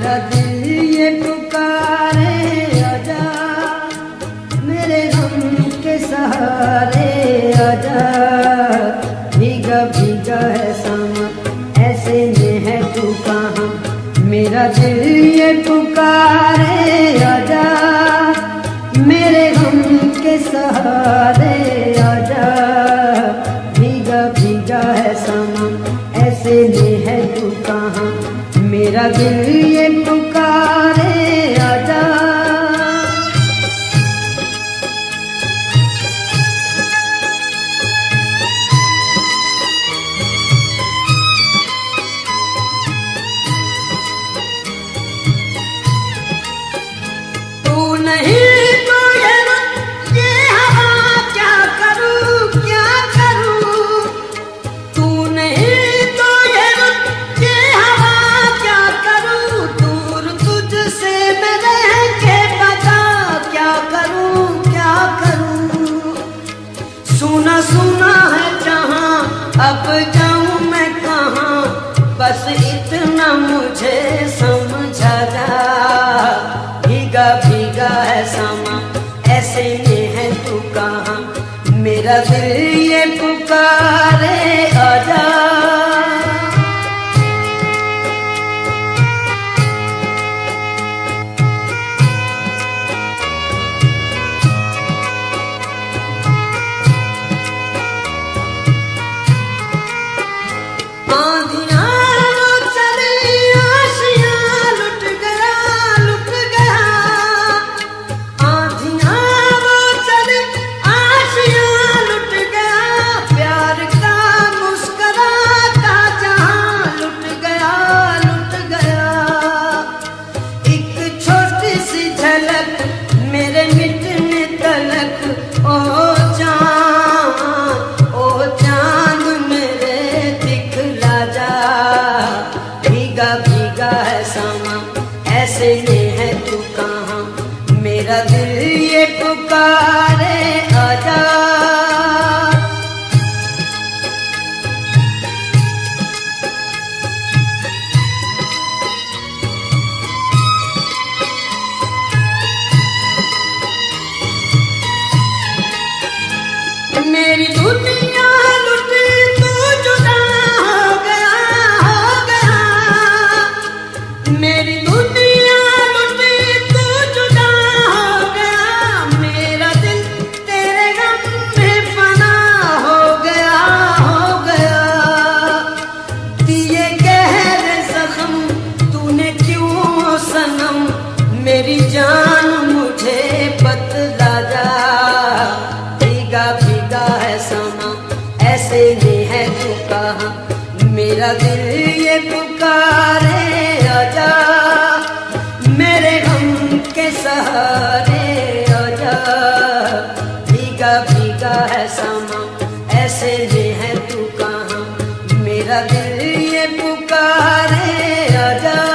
मेरा दिल ये पुकारे आजा, मेरे गम के सहारे आजा। भीगा भीगा है सामा, ऐसे में है तू कहाँ, मेरा दिल ये पुकारे आजा, मेरे गम के सहारे आजा। भीगा भीगा है सामा, ऐसे में है तू कहाँ, मेरा दिल ये पुकारे आजा। तू नहीं सुना सुना है जहाँ, अब जाऊँ मैं कहाँ, बस इतना मुझे समझा जा। भीगा भीगा है सामा, ऐसे में है तू कहाँ, मेरा दिल ये पुकारे आजा। मेरे मिटने तलक ओ चांद मेरे दिखला जा। भीगा भीगा है सामा, ऐसे में है तू कहाँ, मेरा दिल ये पुकारे आजा। मेरी दुनिया लुटी तू जुदा हो गया, हो गया। मेरी दुनिया लुटी तू जुदा हो गया, मेरा दिल तेरे गम में फना हो गया, हो गया। दिए गहरे जख्म तूने क्यों सनम, मेरी जान मुझे बतला जा। भीगा भीगा है सामा, ऐसे में है तू कहाँ, मेरा दिल ये पुकारे आजा, मेरे गम के सहारे आजा। भीगा भीगा है सामा, ऐसे में है तू कहाँ, मेरा दिल ये पुकारे आजा।